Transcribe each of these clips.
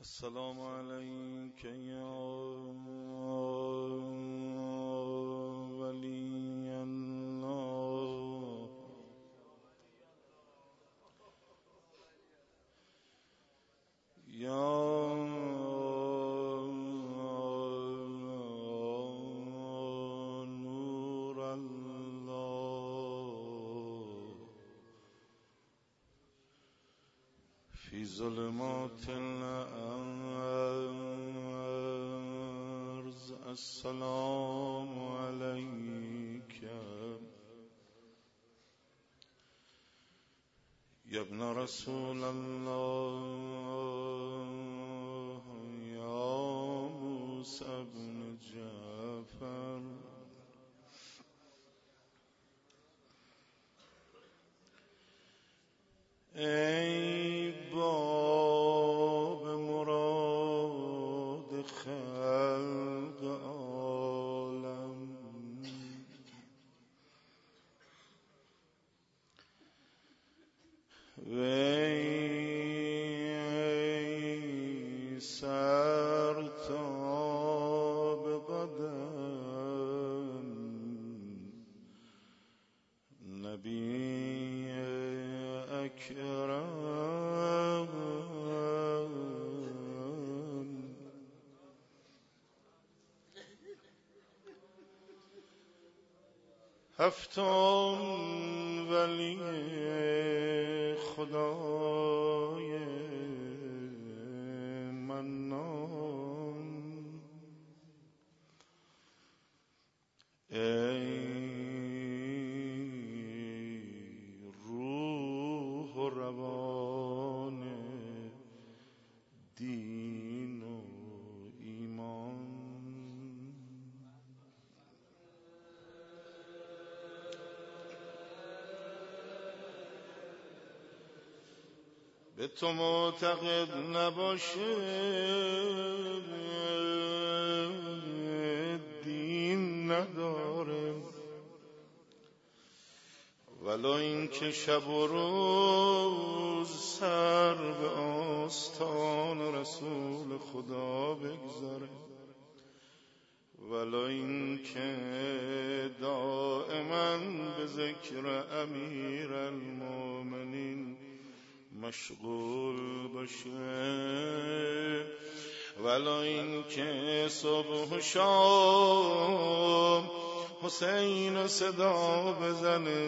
السلام عليك يا ولي الله يا نور الله في ظلمات الأرض السلام عليك يا ابن رسول الله يا موسى بن جعفر ای باب مراد خلق عالم وی سر تا به قدم نبی اکرم هفتم ولی خدای منان ای روح و روان دین و ایمان به تو معتقد نباشه دین نداره ولو این که شب و روز سر به آستان رسول خدا بگذاره ولو این که دائما به ذکر امیر المؤمنین مشغول باشه ولو این که صبح و شام حسین صدا بزنه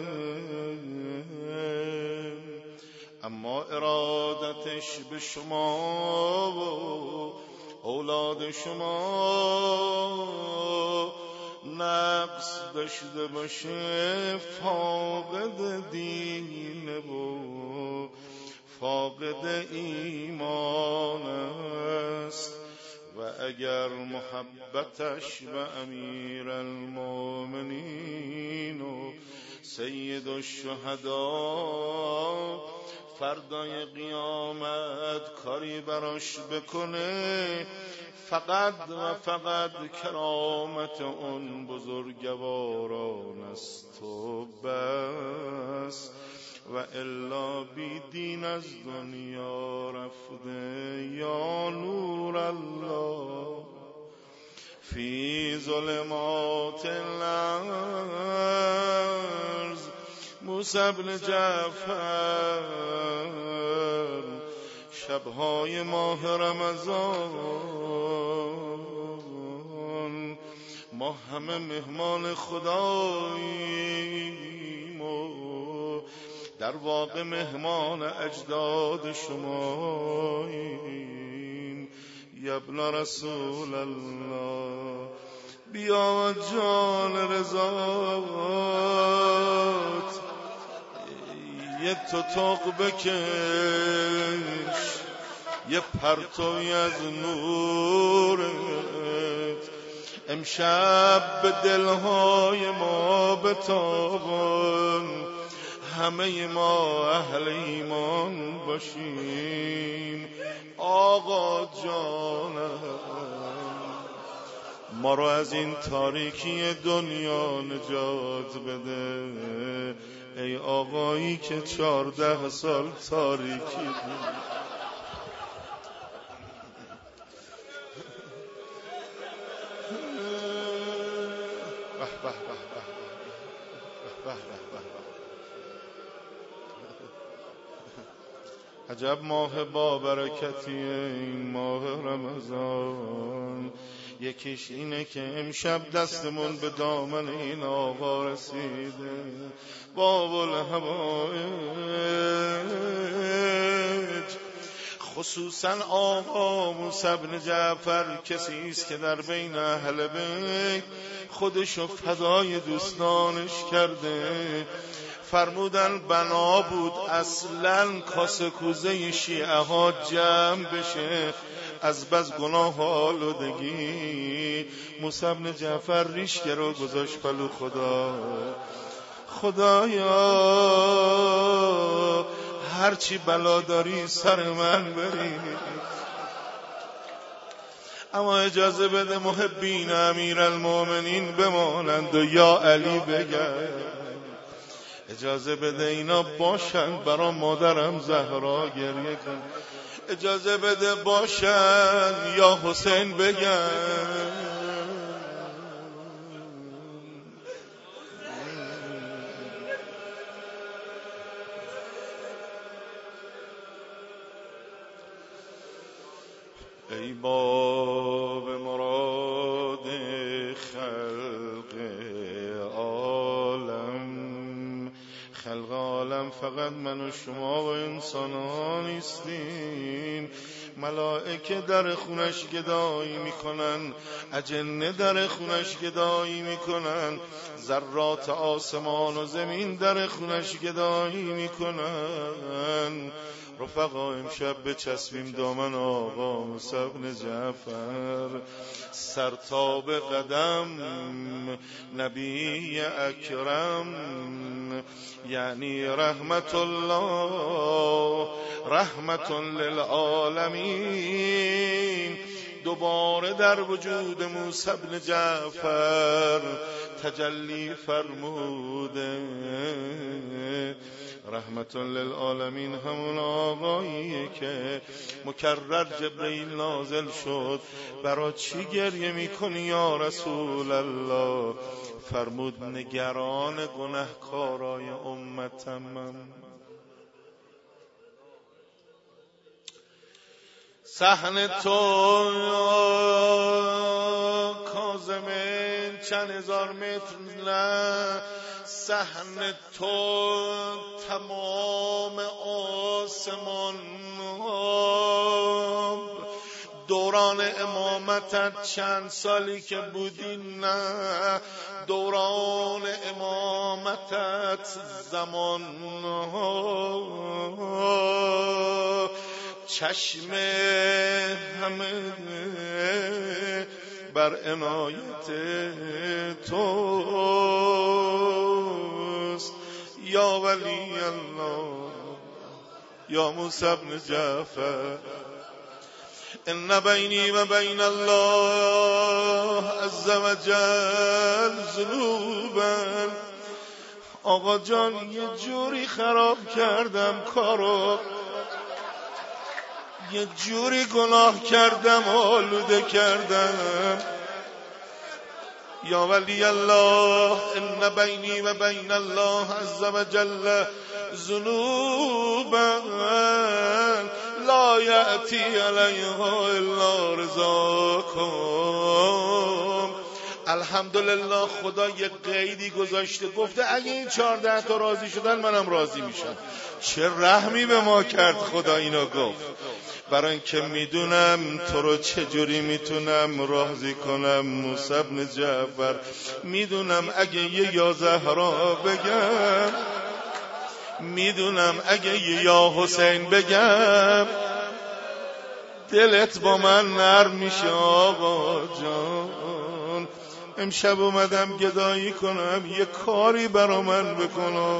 اما ارادتش به شما و اولاد شما نقص داشته باشه فاقد دینه و فاقد ایمان است و اگر محبتش به امیر المؤمنین و سید الشهدا فردای قیامت کاری براش بکنه فقط و فقط کرامت اون بزرگواران است و بس و الا بی دین از دنیا رفته یا نور الله فی ظلمات الارض موسی بن جعفر شبهای ماه رمضان ما همه مهمان خداییم و در واقع مهمان اجداد شماییم یا ابن رسول الله بیا جان رضات یه تتق بکش یه پرتوی از نورت امشب به دلهای ما بتابان همه ما اهل ایمان باشیم آقا جانم ما رو از این تاریکی دنیا نجات بده ای آقایی که 14 سال تاریکی بود عجب ماه با برکتیه این ماه رمضان. یکیش اینه که امشب دستمون به دامن این آقا رسیده، باب الحوائج. خصوصا آقا موسی بن جعفر کسی است که در بین اهل بیت خودشو فدای دوستانش کرده. فرمودن بنا بود اصلاً کاسه کوزه شیعه ها جمع بشه از بس گناه آلودگی. موسی بن جعفر ریشک رو گذاشت پلو خدایا هرچی بلا داری سر من بری، اما اجازه بده محبین امیرالمومنین بمانند و یا علی بگن، اجازه بده اینا باشن برا مادرم زهرا گریه کن، اجازه بده باشن یا حسین بگن. ای باب مراد خلق عالم، خلق عالم فقط من و شما و انسان ها نیستیم. ملائکه در خونش گدایی میکنن، اجنه در خونش گدایی میکنن، ذرات آسمان و زمین در خونش گدایی میکنن. رفقا امشب بچسبیم دامن آقا موسی بن جعفر، سرتاب قدم نبی اکرم، یعنی رحمت الله رحمت للعالمین، دوباره در وجود موسی بن جعفر تجلی فرموده. رحمت للعالمین همون آقاییه که مکرر جبرئیل نازل شد، برا چی گریه میکنی یا رسول الله؟ فرمود نگران گناهکارای امتم. صحن تو کاظمین چند هزار متر نه، صحن تو تمام آسمان، دوران امامتت چند سالی که بودی نه، دوران امامتت زمان، چشم همه بر عنایت توست یا ولی الله یا موسی بن جعفر. ان بینی و بین الله عز و جل ذنوبا. آقا جان یه جوری خراب کردم کارو، یه جوری گناه کردم آلوده کردم. یا ولی الله ان بینی و بین الله عز و جل ذنوبا لا یأتی علیها الا رضاکم. الحمدلله خدا یه قیدی گذاشته، گفته اگه این 14 تا راضی شدن منم راضی میشم. چه رحمی به ما کرد خدا اینو گفت، برای اینکه میدونم تو رو چجوری میتونم راضی کنم. موسی بن جعفر میدونم اگه یه یا زهرا بگم، میدونم اگه یه یا حسین بگم دلت با من نرم میشه. آقا جان امشب اومدم گدایی کنم، یه کاری برا من بکنم.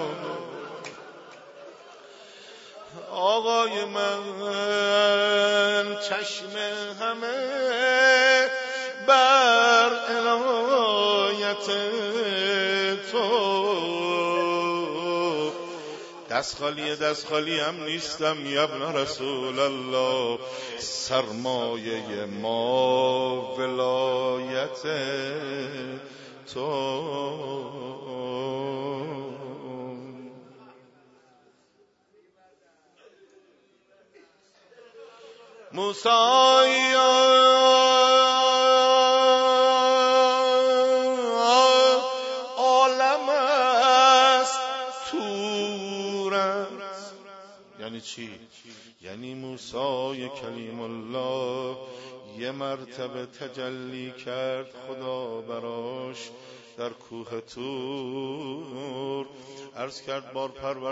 آقای من چشم همه بر عنایت تو، دست خالی هم نیستم ابن رسول الله. سرمایه ما ولایت تو. موسی عالم است تورت. یعنی چی؟ یعنی موسی کلیم الله یه مرتبه تجلی کرد خدا براش در کوه طور. عرض کرد بار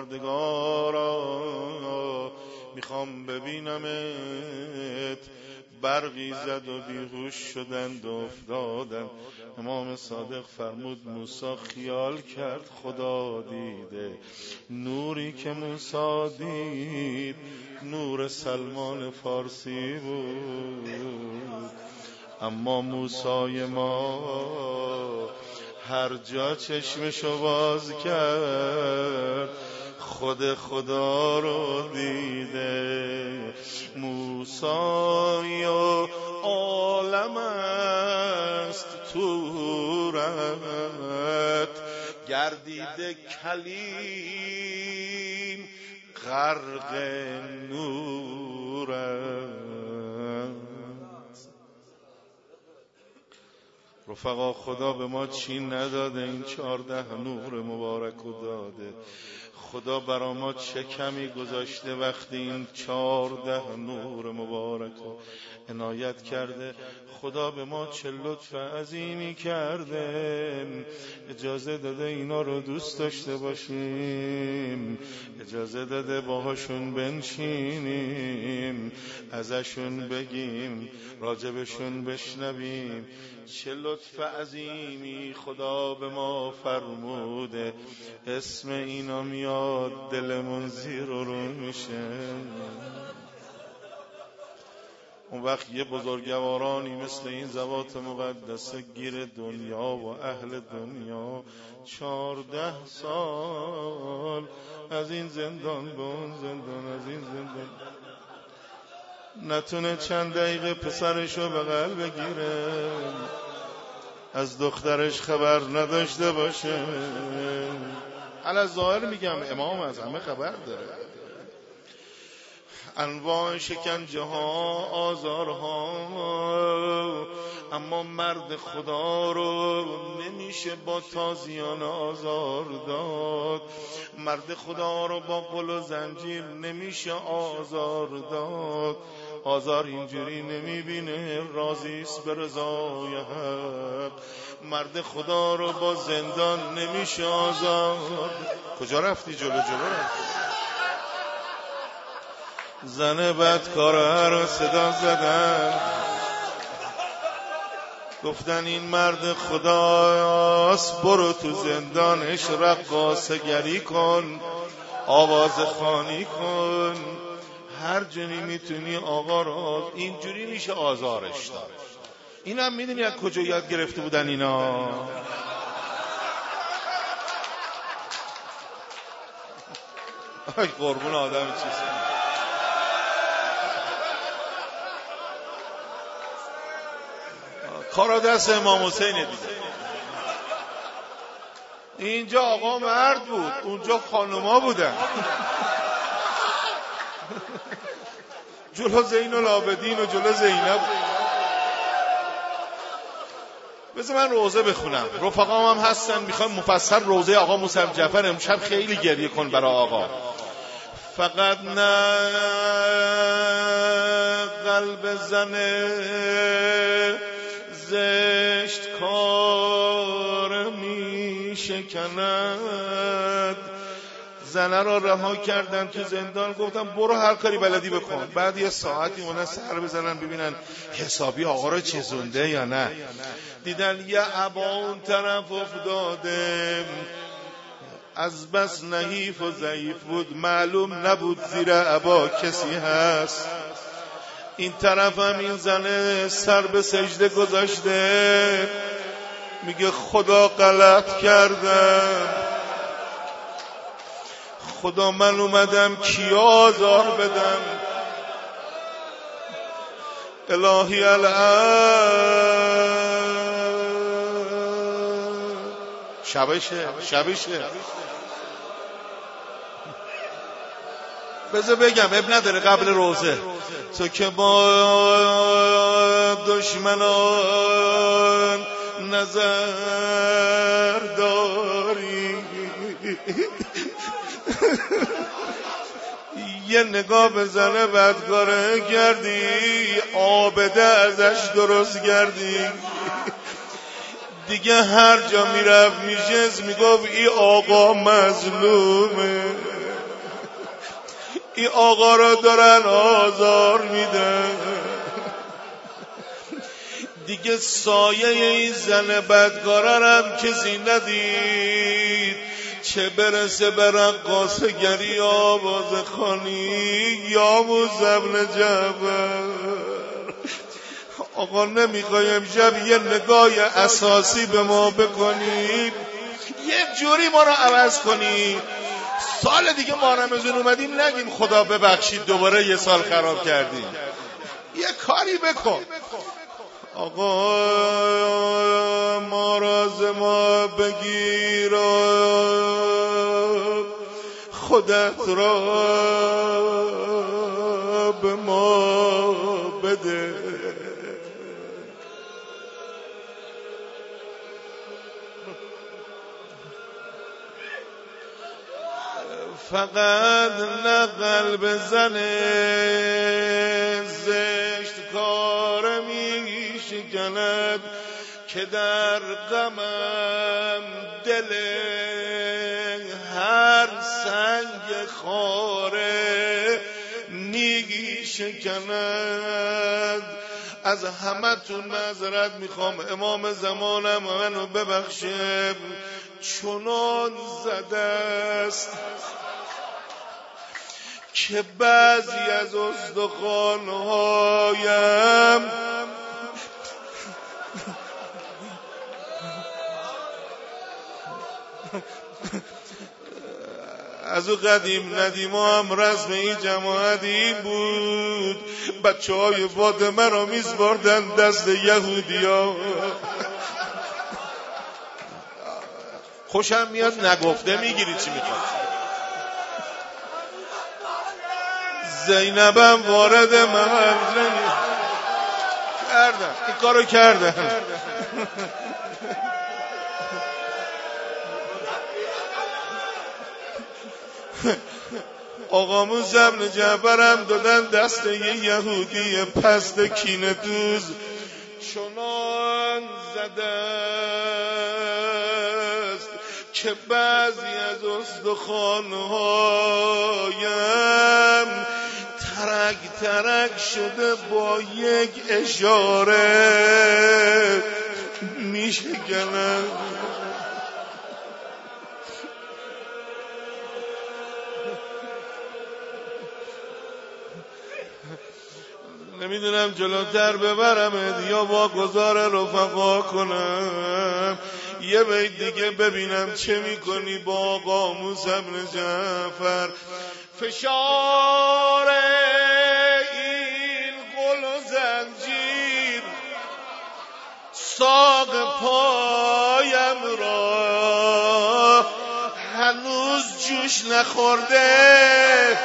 پروردگارا میخوام ببینمت. برقی زد و بیهوش شدند و افتادند. امام صادق فرمود موسی خیال کرد خدا دیده. نوری که موسی دید نور سلمان فارسی بود. اما موسی ما هر جا چشمشو باز کرد خود خدا رو دیده. موسی عالم است تورت. گردیده کلیم غرق نورت. رفقا خدا به ما چی نداده؟ این 14 نور مبارک رو داده. خدا برا ما چه کمی گذاشته وقتی این 14 نور مبارک رو عنایت کرده. خدا به ما چه لطف عظیمی کرده. اجازه داده اینا رو دوست داشته باشیم، اجازه داده باهاشون بنشینیم، ازشون بگیم، راجبشون بشنویم. چه لطف عظیمی خدا به ما فرموده. اسم اینا میاد دلمون زیر و رو میشه. اون وقت یه بزرگوارانی مثل این زوات مقدسه گیر دنیا و اهل دنیا 14 سال از این زندان به اون زندان، از این زندان نتونه چند دقیقه پسرشو بغل بگیره، از دخترش خبر نداشته باشه. علی ظاهر میگم امام از همه خبر داره. انواع شکنجه ها، آزارها، اما مرد خدا رو نمیشه با تازیان آزار داد. مرد خدا رو با قل و زنجیر نمیشه آزار داد. آزار اینجوری نمیبینه، راضیست به رضای حق. مرد خدا رو با زندان نمیشه آزار. کجا رفتی؟ جلو رفتی. زن بدکاره رو صدا زدن، گفتن این مرد خداست، برو تو زندانش رقاصه گری کن، آواز خوانی کن، هر جوری میتونی آقا رو. اینجوری میشه آزارش داد. اینم میدونی از کجا یاد گرفته بودن اینا؟ آی قربون آدم چیزی. کارا دست امام حسین دیگه. اینجا آقا مرد بود، اونجا خانوما بودن. جلو زین العابدین و جلو زینب. بذار من روزه بخونم، رفقام هم هستن میخوام مفصل روزه آقا موسی جعفر. امشب خیلی گریه کن برای آقا. فقط نه قلب زنه زشت کار می شکند. زنه را رها کردن تو زندان، گفتم برو هر کاری بلدی بکن. بعد یه ساعتی اونا سر بزنن ببینن حسابی آقا را چیزونده یا نه. دیدن یه عبا اون طرف افتاده، از بس نحیف و ضعیف بود، معلوم نبود زیر عبا کسی هست. این طرف هم این زنه سر به سجده گذاشته، میگه خدا غلط کردم، خدا من اومدم کی آزار بدم، الهی الان شبشه بذار بگم اب نداره قبل روزه. تو که با دشمنان نظر داری یه نگاه به زنه بدکاره کردی آبده ازش درست کردی دیگه هر جا میرفت میشست میگفت ای آقا مظلومه ای آقا را دارن آزار میدن دیگه سایه این زن بدکاره هم کسی ندید چه برسه به رقاصه گری آواز خانی یا موزبن جبر. آقا نمیخوای امشب یه نگاه اساسی به ما بکنی یه جوری ما رو عوض کنی سال دیگه ما رمضان اومدیم نگیم خدا ببخشید دوباره یه سال خراب کردیم یه کاری بکن آقا ما راز ما بگیر خودت را به ما بده فقط نه قلب زنه زشت کار می شکند که در غمم دل هر سنگ خاره نیگی شکند. از همه تون معذرت میخوام امام زمانم منو ببخشه چنان زده است که بعضی از استخوان‌هایم از او قدیم ندیما هم رسم این جماعت این بود بچه های فاطمه را میسپردن دست یهودیا. خوشم میاد نگفته میگیری چی میخواد. زینبم وارد محل کردن این کارو کردن آقا موسی بن جعفر هم دادن دست یه یهودی پست کینه دوز چنان زده است که بعضی از استخوان‌هایم ترک ترک شده با یک اشاره میشکنم. نمیدونم جلوتر ببرمت یا واگذار رفقا کنم یه بیت دیگه ببینم چه میکنی با آقا موسی بن جعفر. فشار این قل و زنجیر ساق پایم را هنوز جوش نخورده.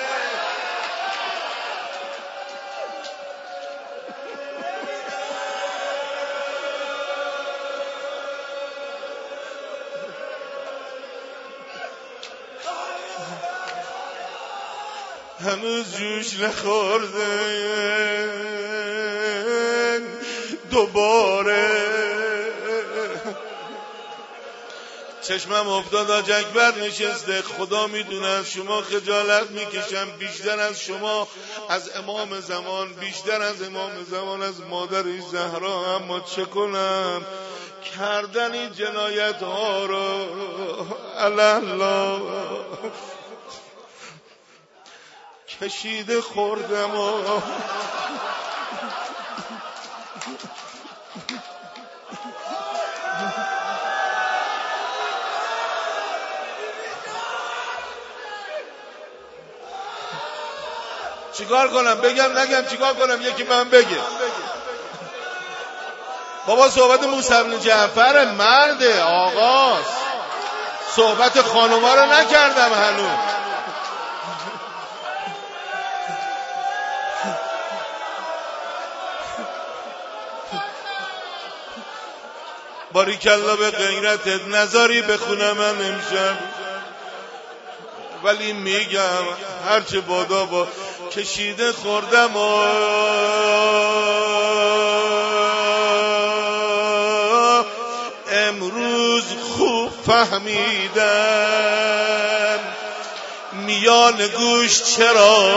هنوز جوش نخورده دوباره چشمم افتاد حاج اکبر نشسته. خدا میدونه از شما خجالت میکشم بیشتر از شما از امام زمان بیشتر از امام زمان از مادرش زهرا اما چه کنم کردن این جنایت ها رو الله کشیده خوردم چیکار کنم بگم نگم چیکار کنم یکی من بگه. بابا صحبت موسی بن جعفر مرده آقاست صحبت خانوما رو نکردم هنوز. باریکلا به غیرتت نذاری بخونم من امشب، ولی میگم هرچه بادا با کشیده خوردم امروز خوب فهمیدم میان گوش چرا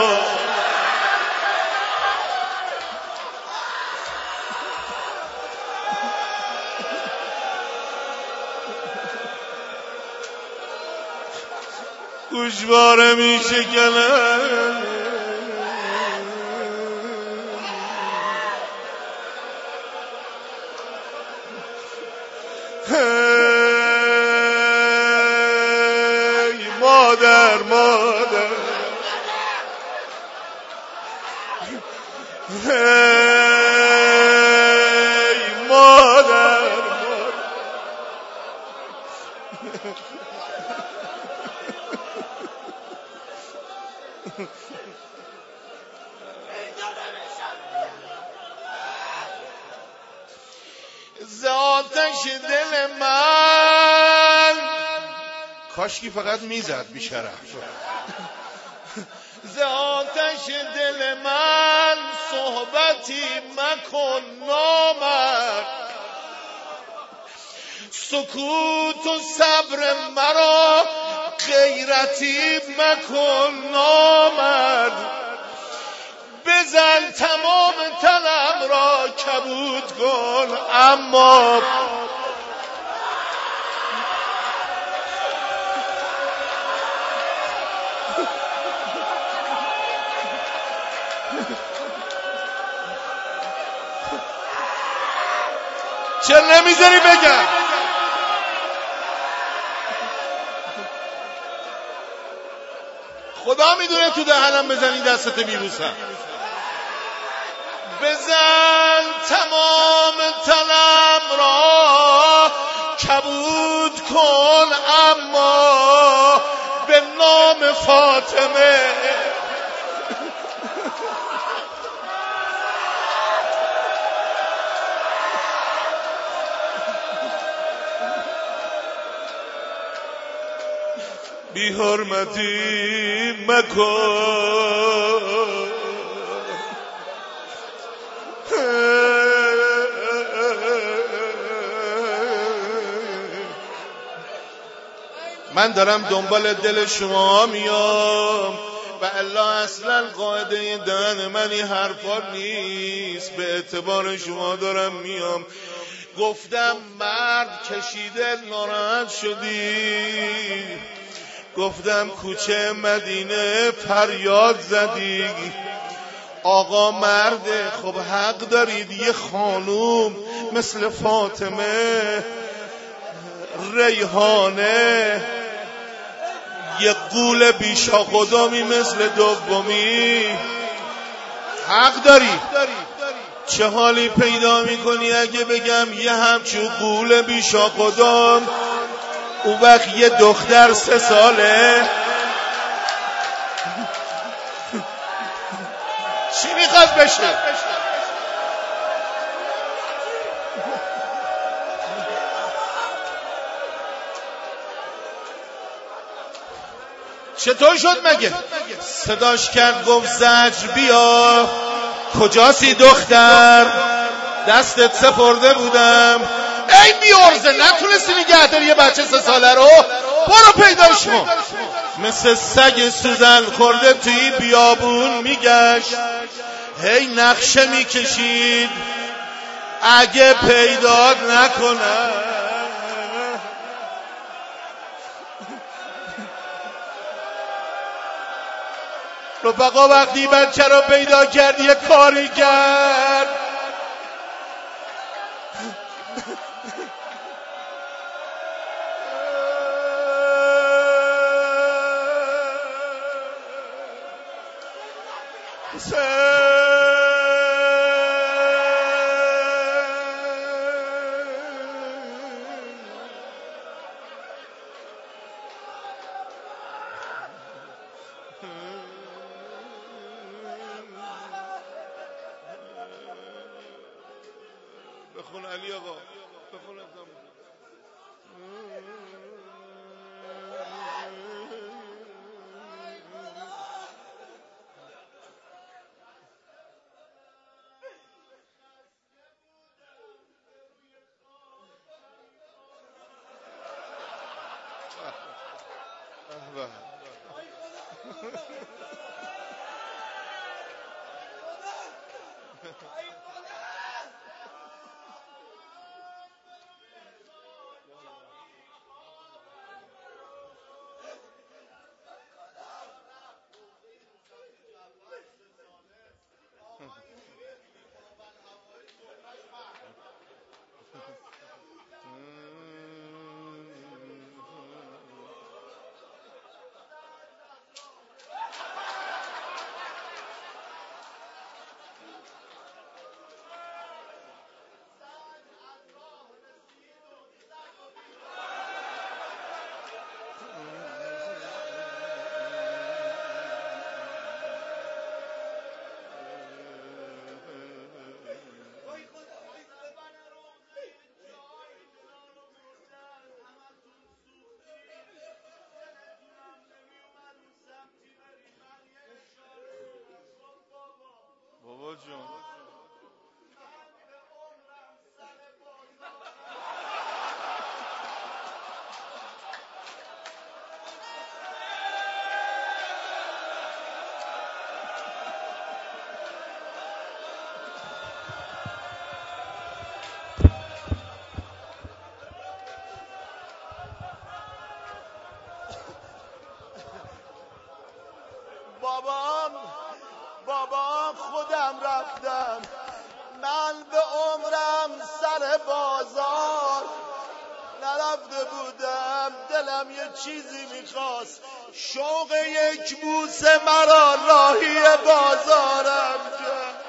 گوشواره میشه کنم. هی مادر مادر، هی مادر ز آتش دل من، کاشکی فقط میزد بیشرف. ز آتش دل من صحبتی مکن نامرد، سکوت و صبر مرا غیرتی مکن نامرد، بزن تمام تنم را کبود کن اما چرا نمیذاری بگم؟ خدا میدونه تو دهنم بزنی دستت میبوسم. بزن تمام تنم را کبود کن اما به نام فاطمه بی حرمتی مکن. من دارم دنبال دل شما میام و الا اصلا قاعده دهن من این حرفا نیست، به اعتبار شما دارم میام. گفتم مرد کشیده ناراحت شدی، گفتم کوچه مدینه فریاد زدی، آقا مرده، خب حق دارید یه خانوم مثل فاطمه ریحانه، یه قول بیشاقدامی مثل دومی، حق داری. چه حالی پیدا میکنی اگه بگم یه همچون قول بیشاقدام اون وقت یه دختر 3 ساله چی میخواد بشه؟ چطور شد مگه؟ صداش کرد گفت زجر بیا، کجاسی دختر؟ دستت سپرده بودم. ای بیارزه نتونستی نگه داری یه بچه 3 ساله رو؟ برو پیداش کن. مثل سگ سوزن خورده توی بیابون میگشت، هی نقشه میکشید اگه پیدات نکنه. رفقا وقتی بچه رو پیدا کرد یه کاری کرد، بخون علی آقا بخون ازم. بابا جون بابام خودم رفتم، من به عمرم سر بازار نرفته بودم، دلم یه چیزی میخواست، شوق یک بوسه مرا راهی بازارم کرد.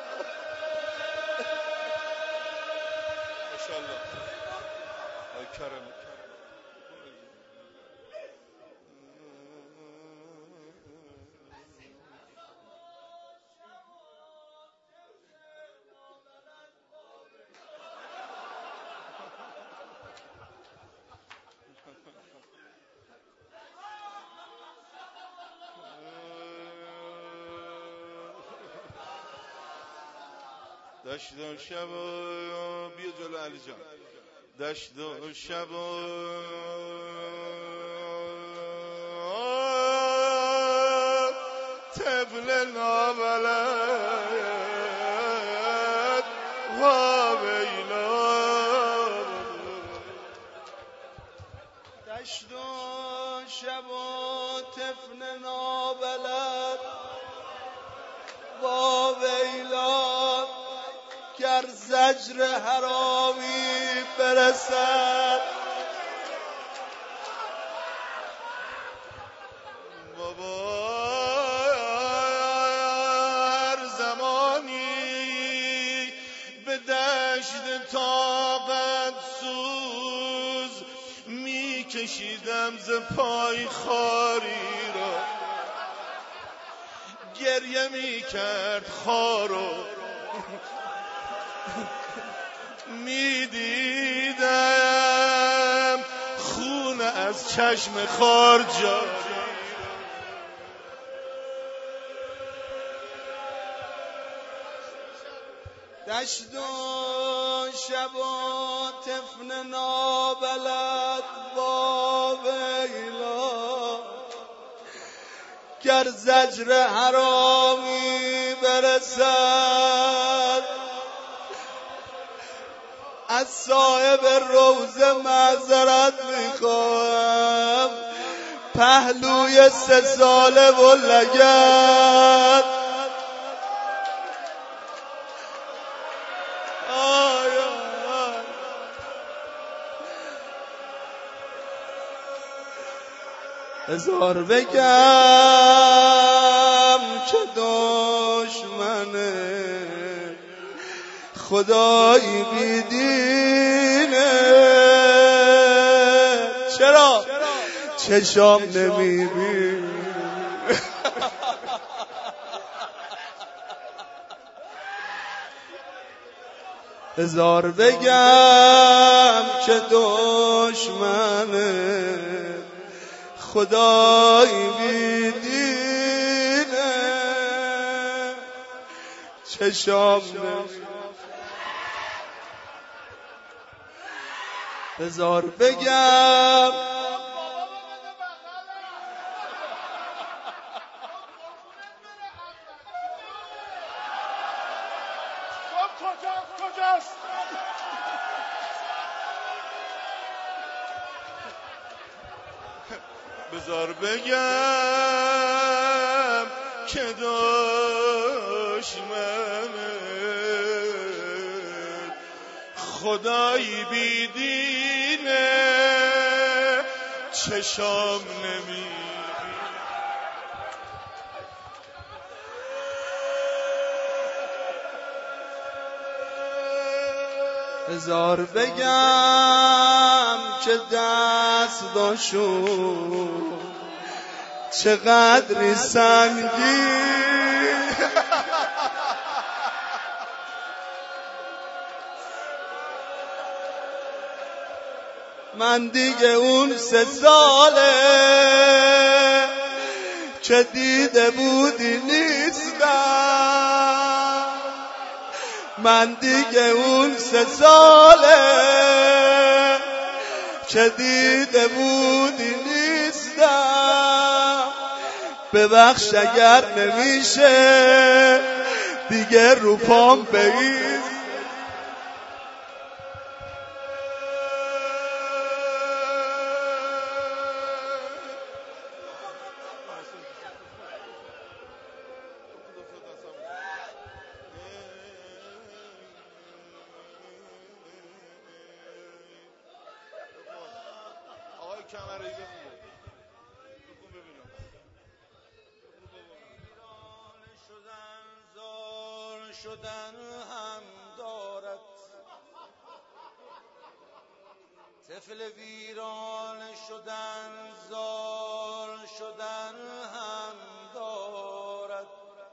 ماشاءالله آی کرم. دشت و شب بیا جلو علی جان، دشت و شب طفل نابلد و ویلا، دشت و شب طفل نابلد و ویلا، گر زجر حرامی برسد بابا، هر زمانی به دشت طاقت سوز میکشیدم ز پای خاری را، گریه میکرد خارو میدیدم خون از چشم خار جاری. دشت و شب و طفل نابلد با ویلا، گر زجر حرامی برسد از صاحب روزه معذرت میخوام، پهلوی 3 ساله و لگد هزار بگم که دشمنه خدایی بیدینه، چرا چشام نمیبینه. هزار بگم که دشمنه خدای بیدینه چشام هزار بگم کجاست؟ بذار بگم که دشمنه خدایی بیدینه چشام نمی هزار بگم که دستاشو چقدری سنگین من دیگه اون 3 ساله که دیده بودی نیستم من دیگه اون 3 ساله که دیده بودی نیستم ببخش اگر نمیشه دیگه رو پام بریز شدن هم دارد طفل ویران شدن زار شدن هم دارد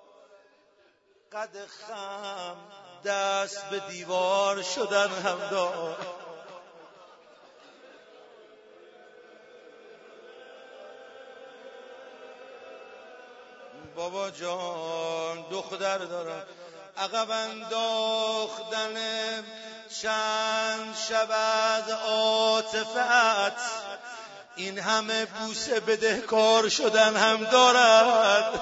قد خم دست به دیوار شدن هم دارد بابا جان دختر دارم عقب انداختن چند شب از عاطفت این همه بوسه بدهکار شدن هم دارد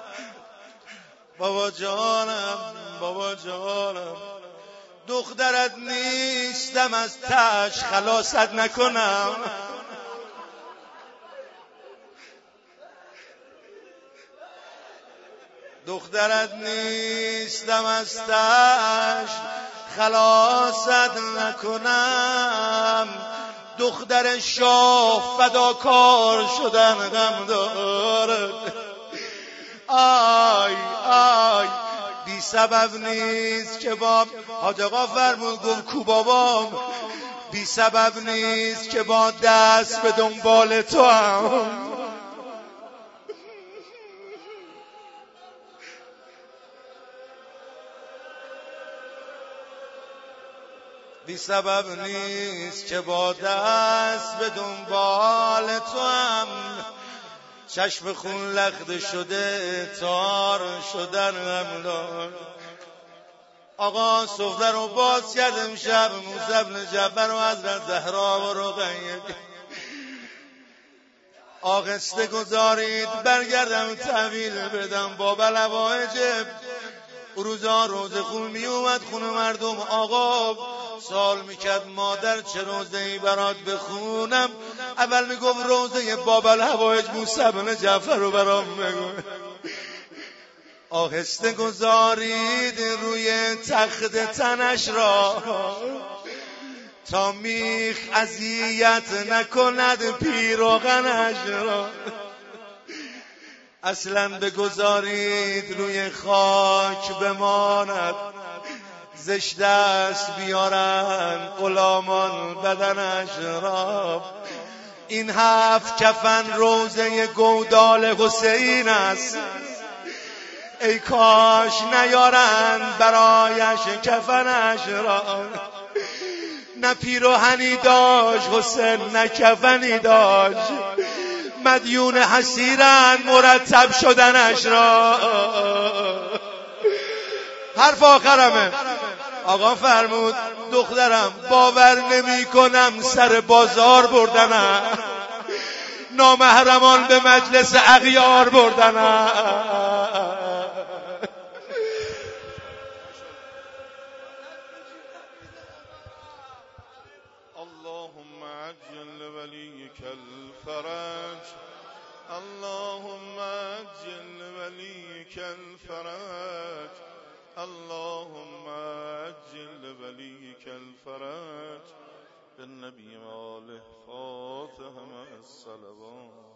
بابا جانم دخترت نیستم از تاش خلاصت نکنم دخترت نیستم از تاش خلاصت نکنم دختر شاه فداکار شدن غم دارد آی بی سبب نیست که با حاج آقا فرمود گفت کو بابام بی سبب نیست که با دست به دنبال تو هم بی سبب نیست که با دست به دنبال تو هم چشم خون لخته شده تار شدن هم دار آقا سفره رو باز کردم شب موسی بن جعفر و حضرت زهرا و رقیه آغسته گذارید برگردم تحویل بدم با بلوایج روزا روز خون می اومد خون مردم آقا سوال میکرد مادر چه روزه‌ای برات بخونم اول میگفت روزه بابل هوایج موسی بن جعفر رو برام بگو آهسته گذارید روی تخت تنش را تا میخ اذیت نکند پیراهنش را اصلا بگذارید روی خاک بماند زشت است بیارن غلامان بدنش را این 7 کفن روزه گودال حسین است ای کاش نیارند برایش کفنش را. نه پیراهنی داشت حسین نه کفنی داشت، مدیون حسیرند مرتب شدنش را. حرف آخرمه. آقا فرمود دخترم باور نمی کنم سر بازار بردنم، نامحرمان به مجلس اغیار بردنم. اللهم عجل لوليك الفرج، اللهم عجل لوليك الفرج، اللهم عجل لوليك الفرج. بالنبي وآله فاتحة مع الصلوات.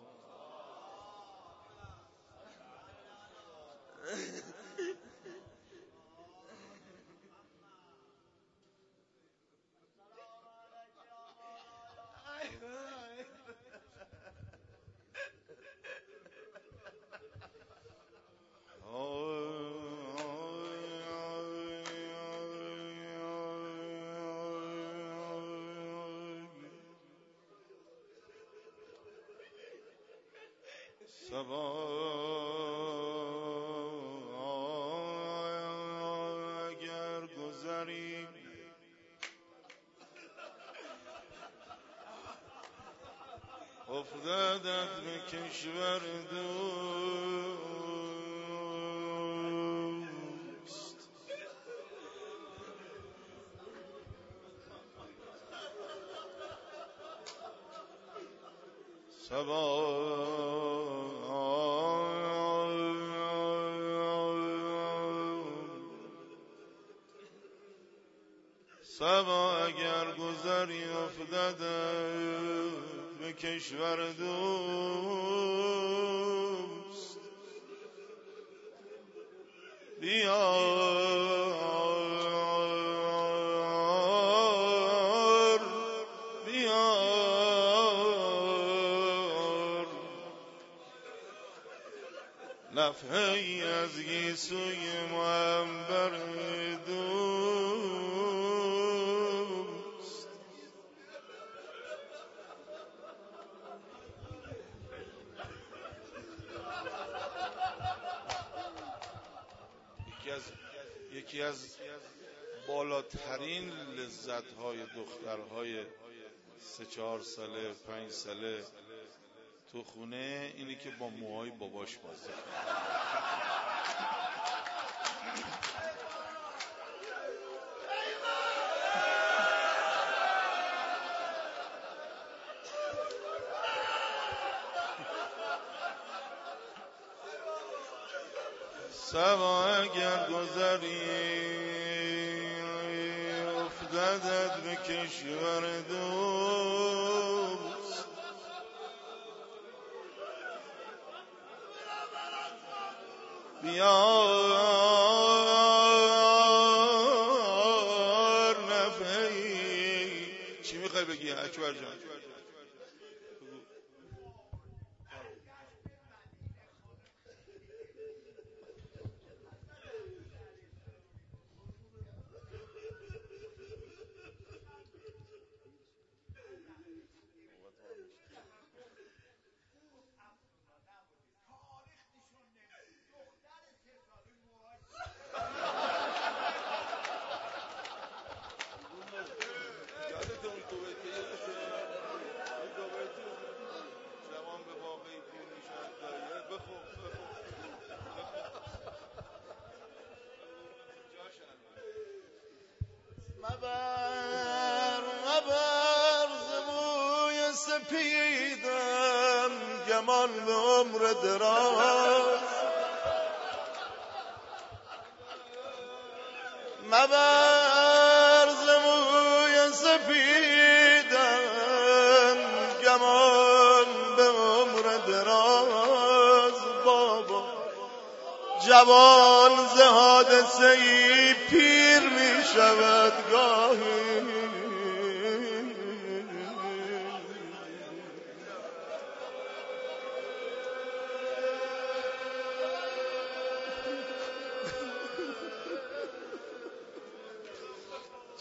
اگر گذری افتادت به کشور دوست، صبا اگر گذری افتادت به کشور دوست، بیار بیار نفحه‌ای از گیسوی منبر دوست. یکی از بالاترین لذت‌های دخترهای 3-4 ساله 5 ساله تو خونه اینی که با موهای باباش بازی کنه. صبا اگر گذری افتادت به کشور دوست، بیار نفحه‌ای. چی میخوای بگی اکبر جان؟ مبر ز موی سپیدم گمان به عمر دراز، مبر ز موی سپیدم گمان به عمر دراز. بابا جوان ز حادثه ای پیر می شود گاهی،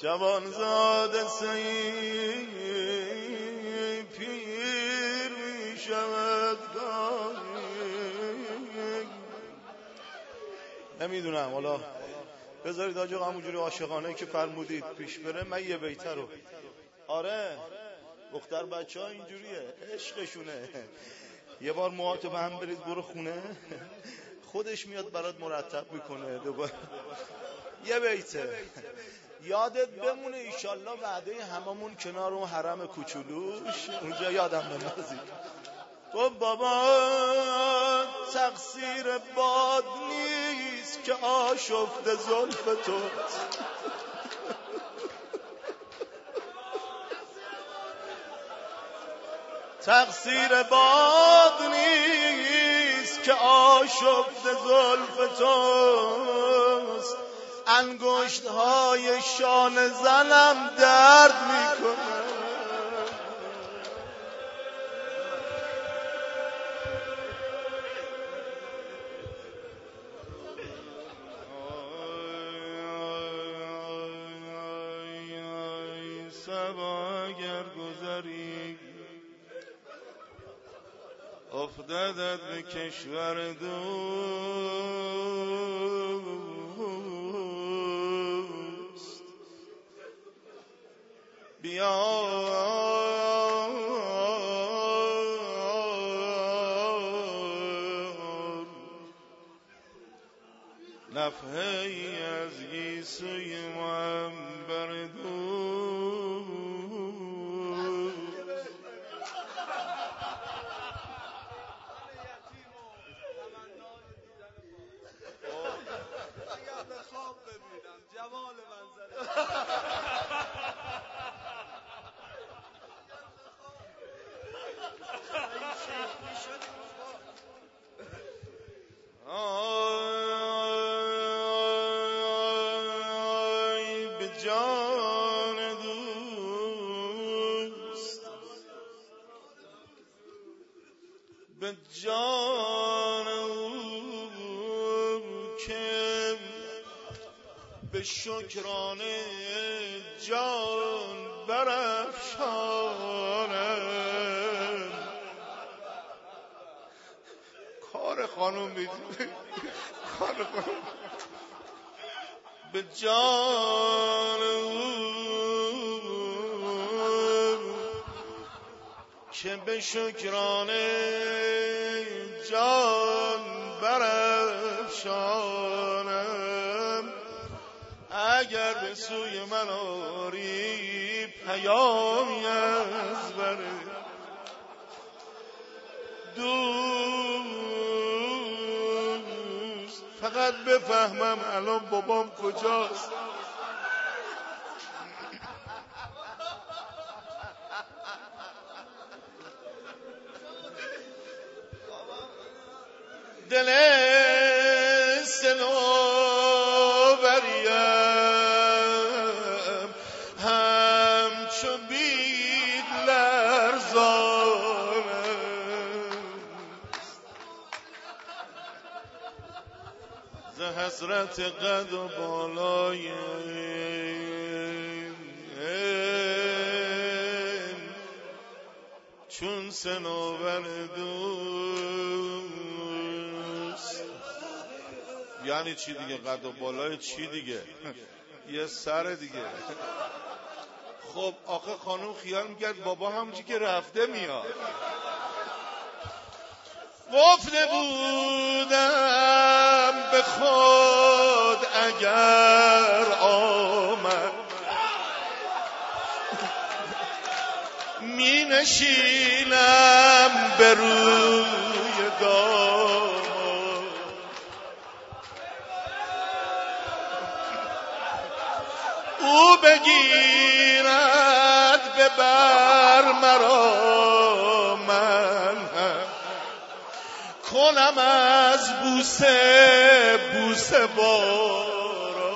جوان زاده سعی پیر می شود نمیدونم. حالا بذارید آجا همونجوری عاشقانه که فرمودید پیش بره. من یه بیته رو آره دختر بچه ها اینجوریه عشقشونه. یه بار موهاتو به هم برید برو خونه خودش میاد برات مرتب میکنه دوباره. یه بیته یادت بمونه ایشالله وعده هممون کنار اون حرم کوچولوش اونجا یادم بندازی. تو بابا تقصیر باد نیست که آشفته زلف توست. تقصیر باد نیست که آشفته زلف توست. انگشت های شانه زنم درد میکنه. سبا اگر گذری افتادت به کشور دوست بیا نفحه‌ای از گیسوی منبر دوست. جمال منظره آی به جان دوست به جان او که به شکرانه جان برافشانم. کار خانوم میدونه کار خانوم به جان او که به شکرانه جان برافشانم. اگر به سوی من آری پیامی از بر دوست فقط بفهمم الان بابام کجاست. دل سنوبریم همچو بید لرزانم. ز حسرت قد و بالای چون صنوبر دوست. یعنی چی دیگه؟ قد و بالای چی دیگه؟ یه سر دیگه. خب آخه خانوم خیال میکرد بابا همونجی که رفته میاد. گفته بودم به خود اگر آمد می نشینم به روی داماد. او بگیرد به بر مرا من کنم از بوسه بوسه بارا.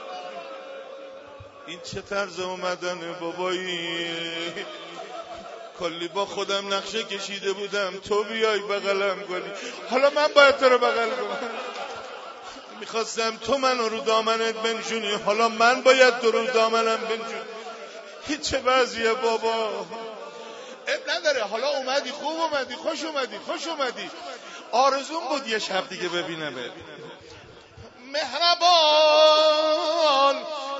این چه طرز اومدن بابایی؟ کلی با خودم نقشه کشیده بودم تو بیای بغلم کنی، حالا من باید تو رو بغل کنم. میخواستم تو منو رو دامنت بنشونی، حالا من باید تو رو دامنم بنشونی. هیچ چه وضعیه بابا. اب نداره، حالا اومدی، خوب اومدی، خوش اومدی، خوش اومدی. آرزوم بود یه شب دیگه ببینمت. مهربان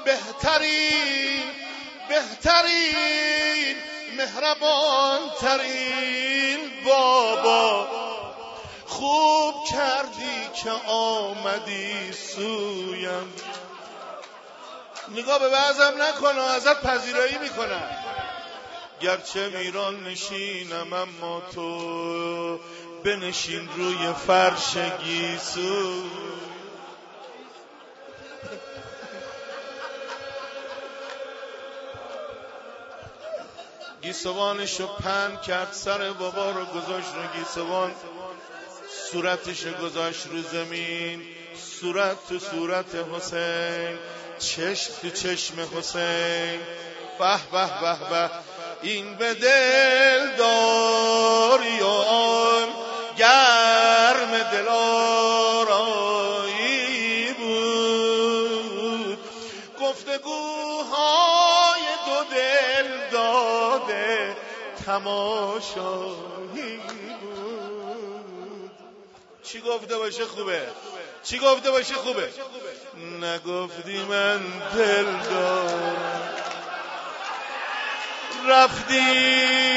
بهترین مهربان ترین بابا، خوب کردی که آمدی سویم. نگاه به وضعم نکن، ازت پذیرایی میکنم. گرچه ویران نشینم اما تو بنشین روی فرش گیسو. گیسوانشو پهن کرد، سر بابا رو گذاشت رو گیسوان، صورتشو گذاشت رو زمین، صورت تو صورت حسین، چشم تو چشم حسین. به به به به، این به دل داری آن گرم دلارایی بود، گفتگوهای دو دل داده تماشایی بود. چی گفته باشه خوبه، چی گفته باشه خوبه. نگفتی من دل دارم، رفتی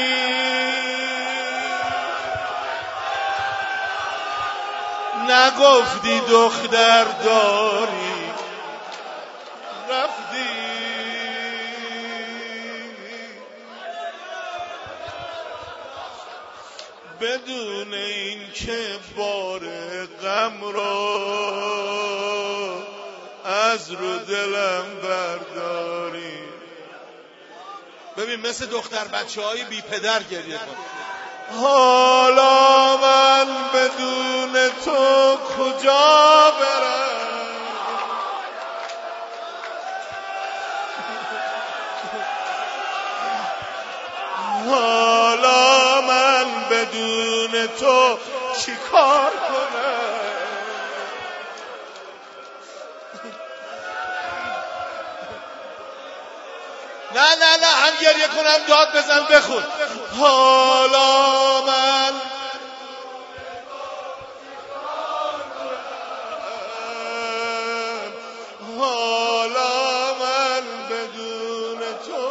نگفتی دختر داری، رفتی بدون این که بار غم را از رو دلم برداری. ببین مثل دختر بچه‌های بی پدر گریه کن. حالا من بدون تو کجا برم، حالا من بدون تو چیکار کنم. نه نه نه، هم گریه کنم داد بزن بخون. حالا من حالا من بدون تو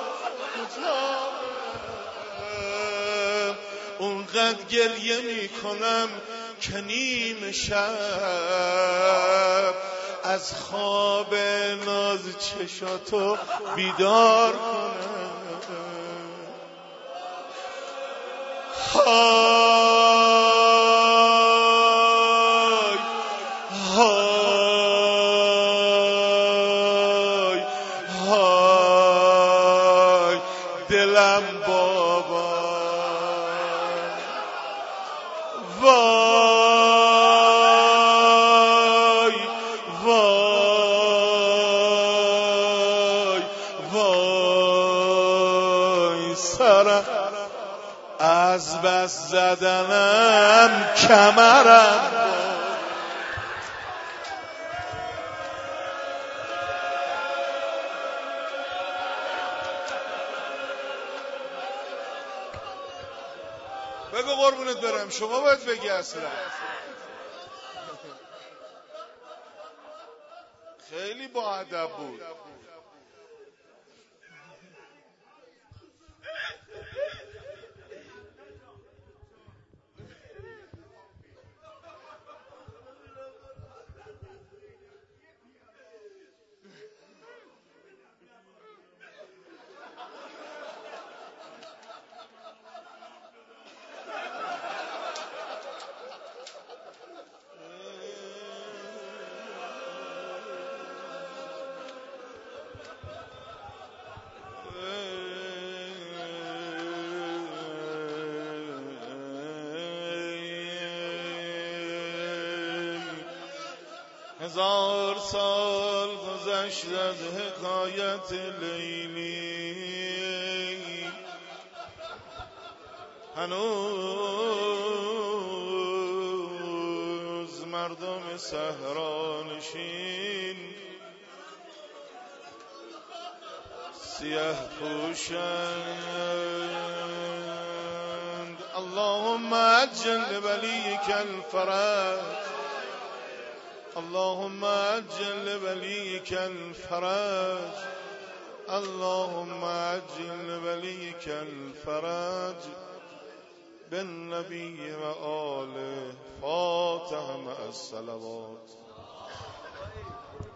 اونقدر گریه میکنم که نیم شب از خواب ناز چشاتو بیدار کنم. های های های دلم بابا، وای وای وای سرم از بس زدنم کمرم. بگو قربونت برم، شما باید بگی اصلا. خیلی با ادب بود. هزار سال گذشت از حکایت لیلی، هنوز مردم صحرانشین سیه پوشند. اللهم عجل لولیک الفرج، اللهم عجل لولیک الفرج، اللهم عجل لولیک الفرج بالنبی و آله. فاتح مع الصلوات.